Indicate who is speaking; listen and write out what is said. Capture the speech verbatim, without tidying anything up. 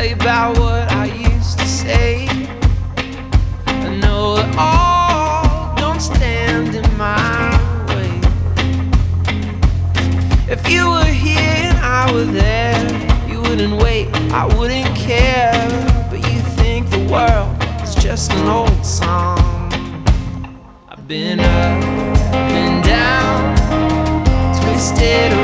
Speaker 1: tell you about what I used to say. I know it all don't stand in my way. If you were here and I were there, you wouldn't wait, I wouldn't care. But you think the world is just an old song. I've been up, been down, twisted